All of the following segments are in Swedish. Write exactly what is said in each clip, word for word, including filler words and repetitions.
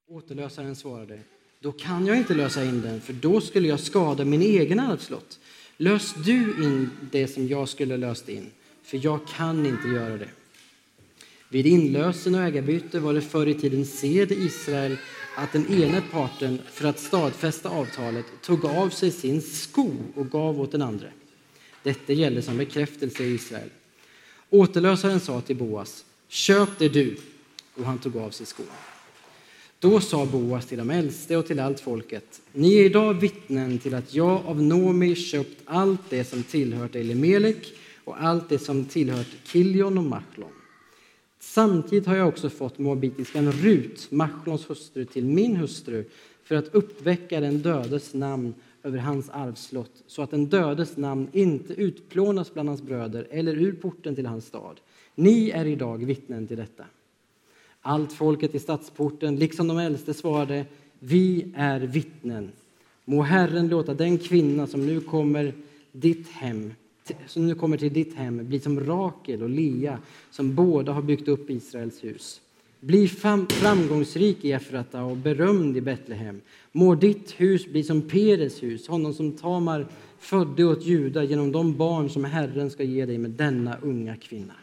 Återlösaren svarade: då kan jag inte lösa in den, för då skulle jag skada min egen arvslott. Lös du in det som jag skulle löst in, för jag kan inte göra det. Vid inlösen och ägarbyte var det förr i tiden sed i Israel att den ena parten, för att stadfästa avtalet, tog av sig sin sko och gav åt den andra. Detta gäller som bekräftelse i Israel. Återlösaren sa till Boas: köp det du, och han tog av sig skon. Då sa Boas till de äldste och till allt folket: ni är idag vittnen till att jag av Nomi köpt allt det som tillhört Elimelek och allt det som tillhört Kiljon och Machlon. Samtidigt har jag också fått moabitiskan Rut, Machlons hustru, till min hustru för att uppväcka den dödes namn över hans arvslott, så att den dödes namn inte utplånas bland hans bröder eller ur porten till hans stad. Ni är idag vittnen till detta. Allt folket i stadsporten, liksom de äldste, svarade: vi är vittnen. Må Herren låta den kvinna som nu kommer ditt hem, som nu kommer till ditt hem, bli som Rakel och Lea, som båda har byggt upp Israels hus. Bli framgångsrik i Efrata och berömd i Betlehem. Må ditt hus bli som Peres hus, honom som Tamar födde åt Juda genom de barn som Herren ska ge dig med denna unga kvinna.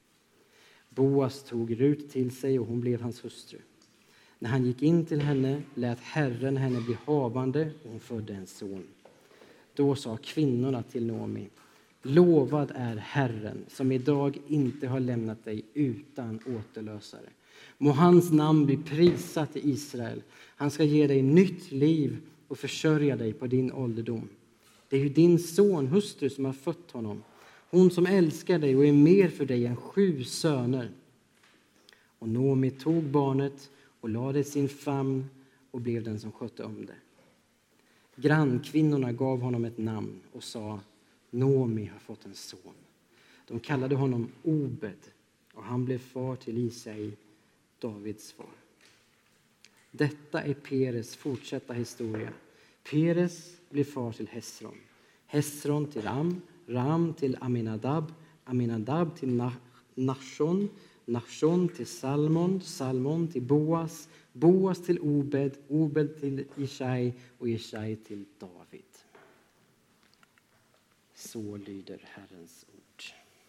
Boas tog Rut till sig och hon blev hans hustru. När han gick in till henne lät Herren henne bli havande och hon födde en son. Då sa kvinnorna till Naomi: lovad är Herren som idag inte har lämnat dig utan återlösare. Må hans namn bli prisat i Israel. Han ska ge dig nytt liv och försörja dig på din ålderdom. Det är ju din son, hustru, som har fött honom. Hon som älskar dig och är mer för dig än sju söner. Och Naomi tog barnet och lade i sin famn och blev den som skötte om det. Grannkvinnorna gav honom ett namn och sa: Naomi har fått en son. De kallade honom Obed och han blev far till Isai, Davids far. Detta är Peres fortsatta historia. Peres blev far till Hesron. Hesron till Ram. Ram till Aminadab. Aminadab till Nashon. Nashon till Salmon. Salmon till Boas. Boas till Obed. Obed till Ishai och Ishai till David. Så lyder Herrens ord.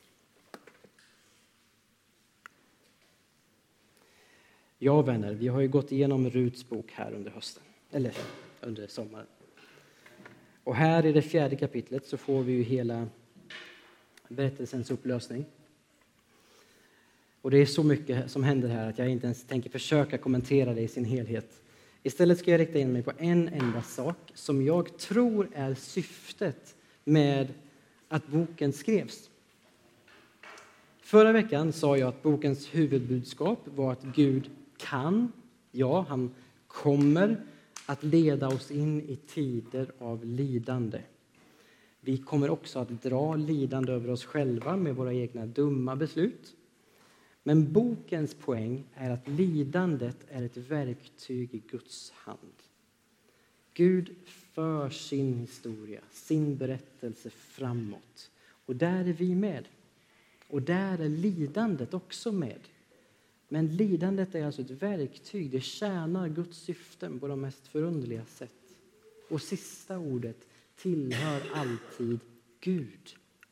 Ja, vänner, vi har ju gått igenom Ruts bok här under hösten, eller under sommaren. Och här i det fjärde kapitlet så får vi ju hela berättelsens upplösning. Och det är så mycket som händer här att jag inte ens tänker försöka kommentera det i sin helhet. Istället ska jag rikta in mig på en enda sak som jag tror är syftet med att boken skrevs. Förra veckan sa jag att bokens huvudbudskap var att Gud kan, ja, han kommer att leda oss in i tider av lidande. Vi kommer också att dra lidande över oss själva med våra egna dumma beslut. Men bokens poäng är att lidandet är ett verktyg i Guds hand. Gud för sin historia, sin berättelse framåt. Och där är vi med. Och där är lidandet också med. Men lidandet är alltså ett verktyg. Det tjänar Guds syften på de mest förunderliga sätt. Och sista ordet tillhör alltid Gud.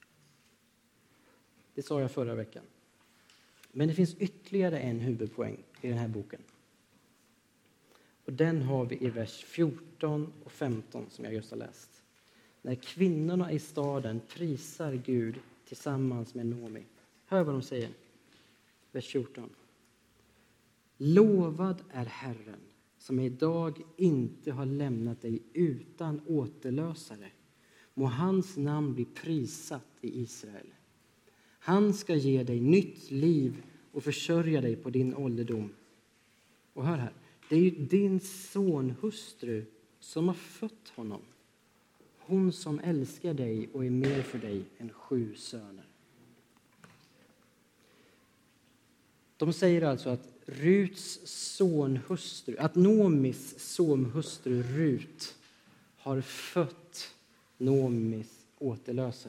Det sa jag förra veckan. Men det finns ytterligare en huvudpoäng i den här boken. Och den har vi i vers fjorton och femton som jag just har läst. När kvinnorna i staden prisar Gud tillsammans med Naomi. Hör vad de säger. Vers fjorton. Lovad är Herren som idag inte har lämnat dig utan återlösare. Må hans namn bli prisat i Israel. Han ska ge dig nytt liv och försörja dig på din ålderdom. Och hör här. Det är ju din son, hustru, som har fött honom. Hon som älskar dig och är mer för dig än sju söner. De säger alltså att Ruts sonhustru, att Naomis sonhustru Rut har fött Naomis återlösare.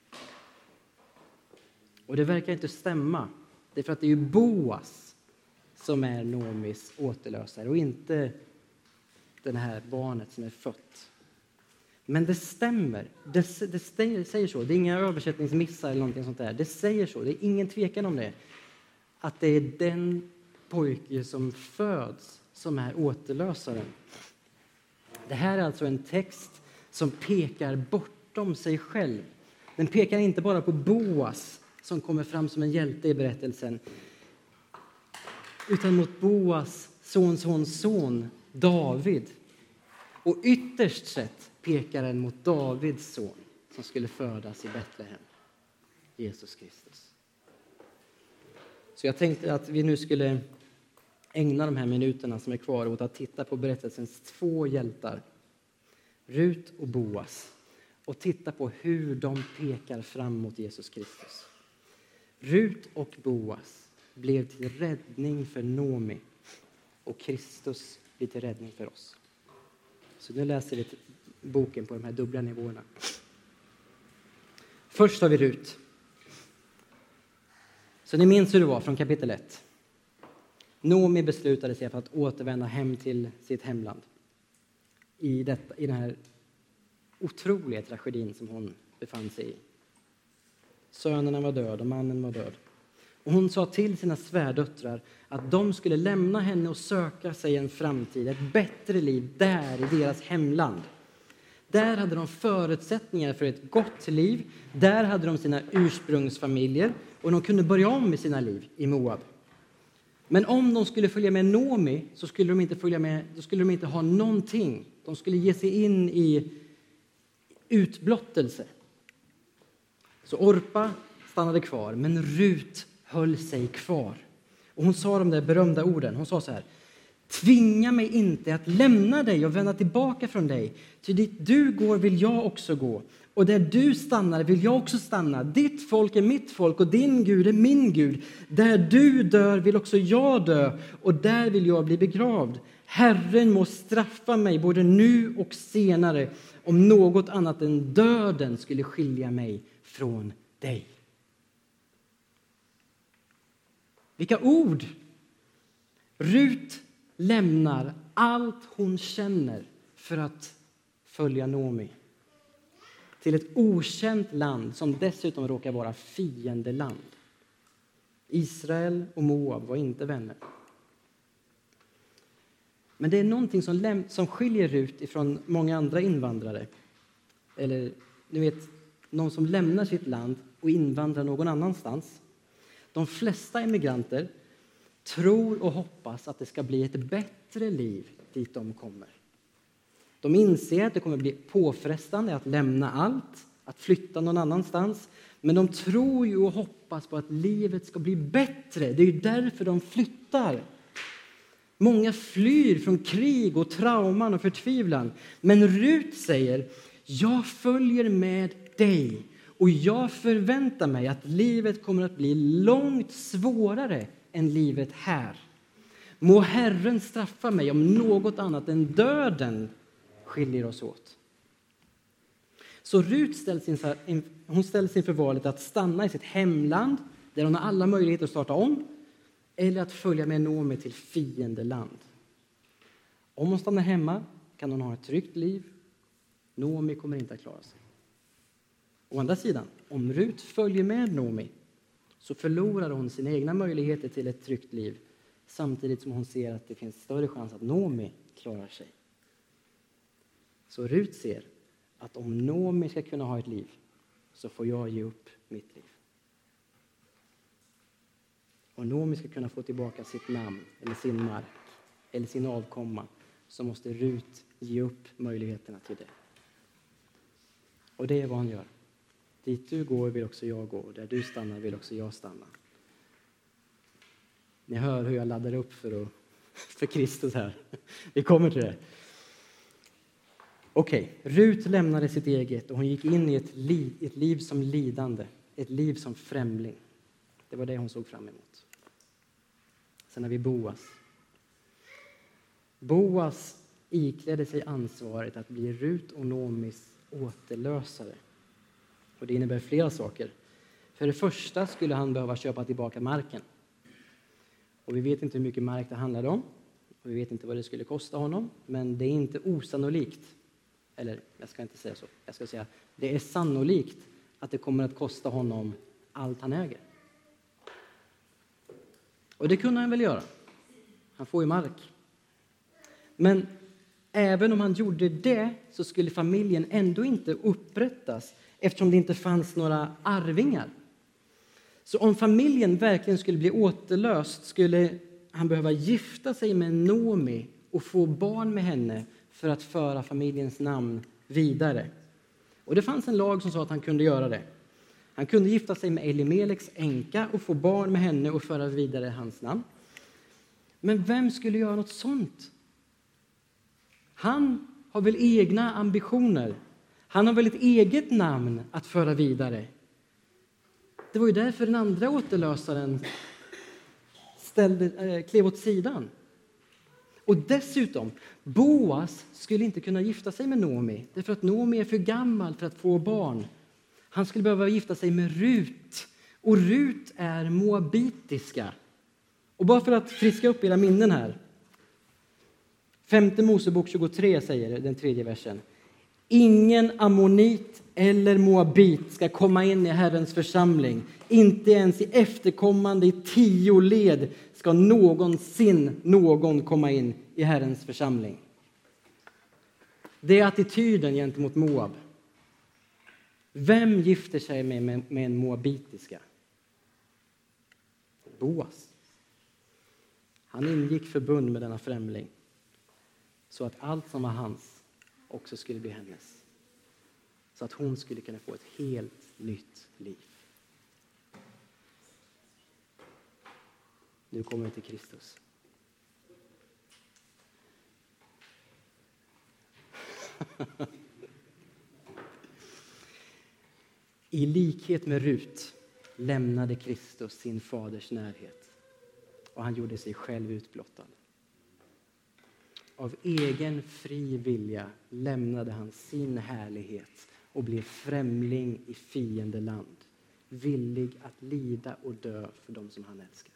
Och det verkar inte stämma. Det är för att det är ju Boas som är Noomis återlösare och inte det här barnet som är fött. Men det stämmer. Det, det säger så. Det är inga översättningsmissar eller någonting sånt där. Det säger så. Det är ingen tvekan om det. Att det är den pojke som föds som är återlösaren. Det här är alltså en text som pekar bortom sig själv. Den pekar inte bara på Boas som kommer fram som en hjälte i berättelsen, utan mot Boas son, son, son, David. Och ytterst sett pekar den mot Davids son som skulle födas i Betlehem, Jesus Kristus. Så jag tänkte att vi nu skulle ägna de här minuterna som är kvar åt att titta på berättelsens två hjältar, Rut och Boas, och titta på hur de pekar fram mot Jesus Kristus. Rut och Boas blev till räddning för Noomi och Kristus blir till räddning för oss. Så nu läser vi boken på de här dubbla nivåerna. Först har vi Rut. Så ni minns hur det var från kapitel ett. Noomi beslutade sig för att återvända hem till sitt hemland. I, detta, i den här otroliga tragedin som hon befann sig i. Sönerna var döda och mannen var död. Och hon sa till sina svärdöttrar att de skulle lämna henne och söka sig en framtid, ett bättre liv där i deras hemland. Där hade de förutsättningar för ett gott liv. Där hade de sina ursprungsfamiljer och de kunde börja om med sina liv i Moab. Men om de skulle följa med Noomi så skulle de inte följa med, då skulle de inte ha någonting. De skulle ge sig in i utblottelse. Så Orpa stannade kvar, men Rut höll sig kvar. Och hon sa de där berömda orden. Hon sa så här: tvinga mig inte att lämna dig och vända tillbaka från dig. Ty dit du går vill jag också gå. Och där du stannar vill jag också stanna. Ditt folk är mitt folk och din Gud är min Gud. Där du dör vill också jag dö och där vill jag bli begravd. Herren må straffa mig både nu och senare om något annat än döden skulle skilja mig från dig. Vilka ord! Rut lämnar allt hon känner för att följa Noomi till ett okänt land som dessutom råkar vara fiendeland. Israel och Moab var inte vänner. Men det är någonting som, läm- som skiljer Rut ifrån många andra invandrare. Eller, ni vet, någon som lämnar sitt land och invandrar någon annanstans. De flesta emigranter tror och hoppas att det ska bli ett bättre liv dit de kommer. De inser att det kommer bli påfrestande att lämna allt, att flytta någon annanstans. Men de tror ju och hoppas på att livet ska bli bättre. Det är ju därför de flyttar. Många flyr från krig och trauman och förtvivlan. Men Rut säger, jag följer med dig. Och jag förväntar mig att livet kommer att bli långt svårare än livet här. Må Herren straffa mig om något annat än döden skiljer oss åt. Så Rut ställs inför, hon ställs inför valet att stanna i sitt hemland där hon har alla möjligheter att starta om eller att följa med Noomi till fiendeland. Om hon stannar hemma kan hon ha ett tryggt liv. Noomi kommer inte att klara sig. Å andra sidan, om Rut följer med Noomi så förlorar hon sina egna möjligheter till ett tryggt liv samtidigt som hon ser att det finns större chans att Noomi klarar sig. Så Rut ser att om Noomi ska kunna ha ett liv så får jag ge upp mitt liv. Om Noomi ska kunna få tillbaka sitt namn eller sin mark eller sin avkomma så måste Rut ge upp möjligheterna till det. Och det är vad han gör. Dit du går vill också jag gå och där du stannar vill också jag stanna. Ni hör hur jag laddar upp för, att, för Kristus här. Vi kommer till det. Okej, okay. Rut lämnade sitt eget och hon gick in i ett liv, ett liv som lidande. Ett liv som främling. Det var det hon såg fram emot. Sen har vi Boas. Boas iklädde sig ansvaret att bli Rut och Noomis återlösare. Och det innebär flera saker. För det första skulle han behöva köpa tillbaka marken. Och vi vet inte hur mycket mark det handlade om. Och vi vet inte vad det skulle kosta honom. Men det är inte osannolikt. Eller jag ska inte säga så. Jag ska säga det är sannolikt att det kommer att kosta honom allt han äger. Och det kunde han väl göra. Han får ju mark. Men även om han gjorde det så skulle familjen ändå inte upprättas eftersom det inte fanns några arvingar. Så om familjen verkligen skulle bli återlöst skulle han behöva gifta sig med Naomi och få barn med henne för att föra familjens namn vidare. Och det fanns en lag som sa att han kunde göra det. Han kunde gifta sig med Elimeleks änka och få barn med henne och föra vidare hans namn. Men vem skulle göra något sånt? Han har väl egna ambitioner. Han har väl ett eget namn att föra vidare. Det var ju därför den andra återlösaren ställde, äh, klev åt sidan. Och dessutom, Boas skulle inte kunna gifta sig med Naomi. Därför att Naomi är för gammal för att få barn. Han skulle behöva gifta sig med Rut. Och Rut är moabitiska. Och bara för att friska upp era minnen här. Femte Mosebok tjugotre säger den tredje versen. Ingen ammonit eller moabit ska komma in i Herrens församling. Inte ens i efterkommande i tio led ska någonsin någon komma in i Herrens församling. Det är attityden gentemot Moab. Vem gifter sig med, med, med en moabitiska? Boas. Han ingick förbund med denna främling. Så att allt som var hans också skulle bli hennes. Så att hon skulle kunna få ett helt nytt liv. Nu kommer vi till Kristus. I likhet med Rut lämnade Kristus sin faders närhet. Och han gjorde sig själv utblottad. Av egen fri vilja lämnade han sin härlighet och blev främling i fiendeland. Villig att lida och dö för dem som han älskar.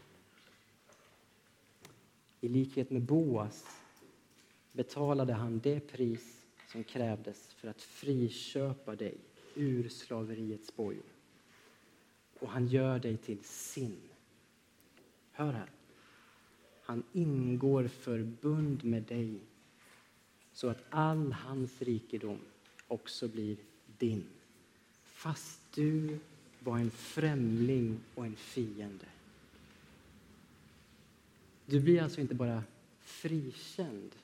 I likhet med Boas betalade han det pris som krävdes för att friköpa dig ur slaveriets bojor. Och han gör dig till sin. Hör här. Han ingår förbund med dig så att all hans rikedom också blir din. Fast du var en främling och en fiende. Du blir alltså inte bara frikänd.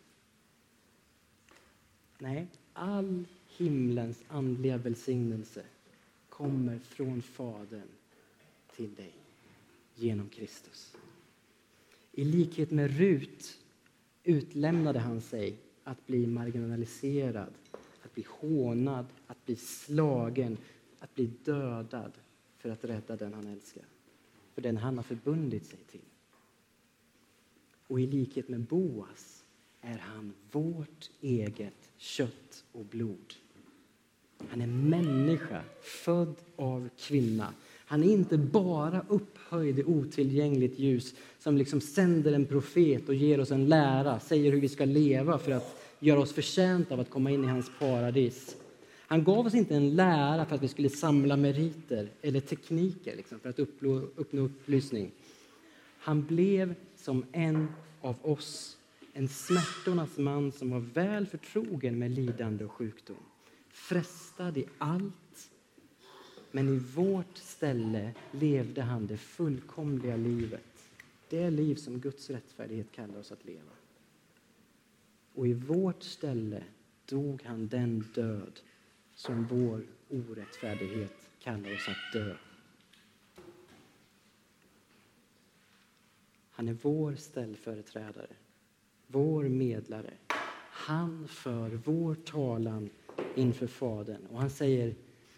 Nej, all himlens andliga välsignelse kommer från Fadern till dig genom Kristus. I likhet med Rut utlämnade han sig att bli marginaliserad, att bli hånad, att bli slagen, att bli dödad för att rädda den han älskar. För den han har förbundit sig till. Och i likhet med Boas är han vårt eget kött och blod. Han är människa, född av kvinna. Han är inte bara upphöjd i otillgängligt ljus som liksom sänder en profet och ger oss en lära, säger hur vi ska leva för att göra oss förtjänta av att komma in i hans paradis. Han gav oss inte en lära för att vi skulle samla meriter eller tekniker liksom, för att uppnå, uppnå upplysning. Han blev som en av oss, en smärtornas man som var väl förtrogen med lidande och sjukdom. Frestad i allt, men i vårt ställe levde han det fullkomliga livet. Det liv som Guds rättfärdighet kallar oss att leva. Och i vårt ställe dog han den död som vår orättfärdighet kallar oss att dö. Han är vår ställföreträdare, vår medlare. Han för vår talan inför Fadern. Och han säger,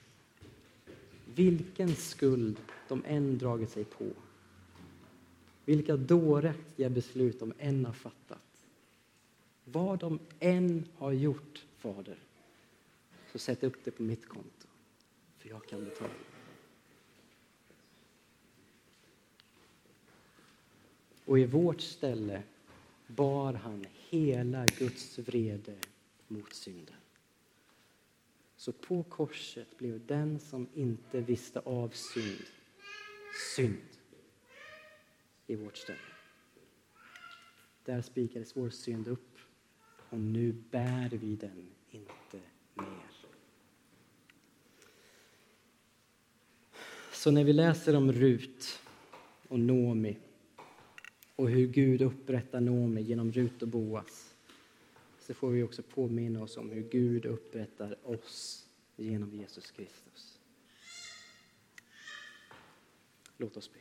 vilken skuld de än dragit sig på. Vilka dåraktiga beslut de än har fattat. Vad de än har gjort, Fader, så sätt upp det på mitt konto. För jag kan betala. Och i vårt ställe bar han hela Guds vrede mot synden. Så på korset blev den som inte visste av synd, synd i vårt ställe. Där spikades vår synd upp och nu bär vi den inte mer. Så när vi läser om Rut och Nomi och hur Gud upprättar Nomi genom Rut och Boas, så får vi också påminna oss om hur Gud upprättar oss genom Jesus Kristus. Låt oss be.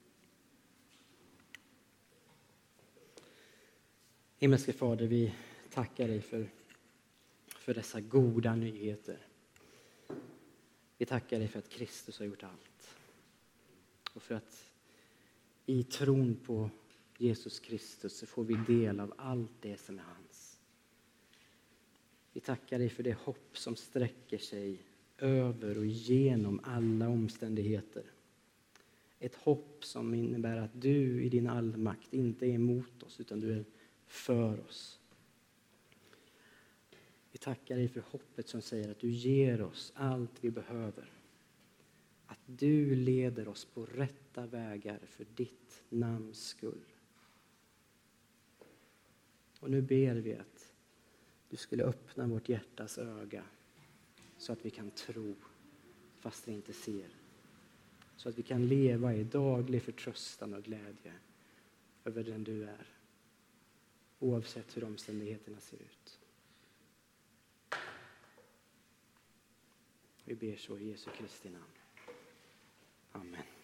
Himmelske Fader, vi tackar dig för, för dessa goda nyheter. Vi tackar dig för att Kristus har gjort allt. Och för att i tron på Jesus Kristus så får vi del av allt det som är hans. Vi tackar dig för det hopp som sträcker sig över och genom alla omständigheter. Ett hopp som innebär att du i din allmakt inte är emot oss utan du är för oss. Vi tackar dig för hoppet som säger att du ger oss allt vi behöver. Att du leder oss på rätta vägar för ditt namns skull. Och nu ber vi att du skulle öppna vårt hjärtas öga så att vi kan tro fast vi inte ser. Så att vi kan leva i daglig förtröstan och glädje över den du är. Oavsett hur omständigheterna ser ut. Vi ber så i Jesu Kristi namn. Amen.